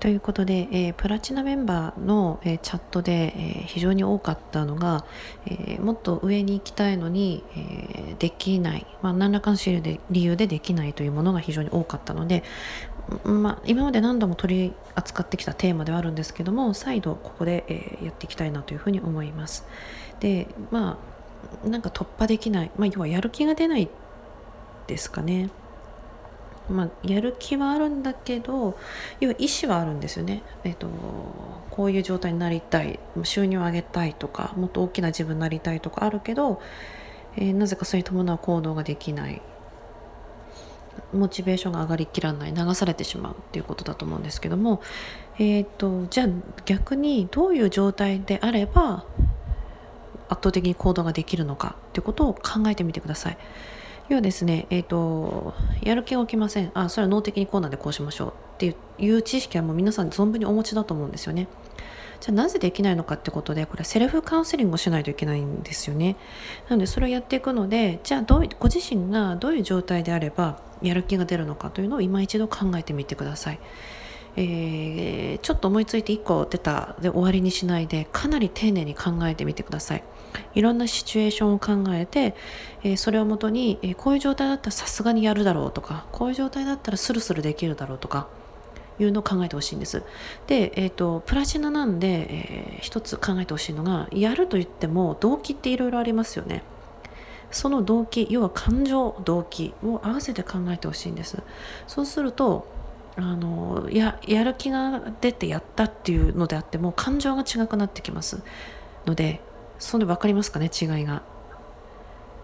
ということで、プラチナメンバーの、チャットで、非常に多かったのが、もっと上に行きたいのに、できない、何らかの理由でできないというものが非常に多かったので、今まで何度も取り扱ってきたテーマではあるんですけども、再度ここで、やっていきたいなというふうに思います。で、なんか突破できない、要はやる気が出ないですかね。やる気はあるんだけど、要は意思はあるんですよね。こういう状態になりたい、収入を上げたいとか、もっと大きな自分になりたいとかあるけど、なぜかそれに伴う行動ができない、モチベーションが上がりきらない、流されてしまうっていうことだと思うんですけども、じゃあ逆にどういう状態であれば圧倒的に行動ができるのかっていうことを考えてみてください。要はですね、やる気が起きません。それは脳的にこうなんでこうしましょうっていう知識はもう皆さん存分にお持ちだと思うんですよね。じゃあなぜできないのかってことで、これセルフカウンセリングをしないといけないんですよね。なのでそれをやっていくので、じゃあご自身がどういう状態であればやる気が出るのかというのを今一度考えてみてください。ちょっと思いついて1個出たで終わりにしないで、かなり丁寧に考えてみてください。いろんなシチュエーションを考えて、それをもとに、こういう状態だったらさすがにやるだろうとか、こういう状態だったらスルスルできるだろうとかいうのを考えてほしいんです。で、プラチナなんで、一つ考えてほしいのが、やると言っても動機っていろいろありますよね。その動機、要は感情、動機を合わせて考えてほしいんです。そうするとやる気が出てやったっていうのであっても感情が違くなってきますので、それ分かりますかね、違いが。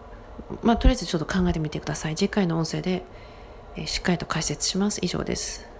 とりあえずちょっと考えてみてください。次回の音声で、しっかりと解説します。以上です。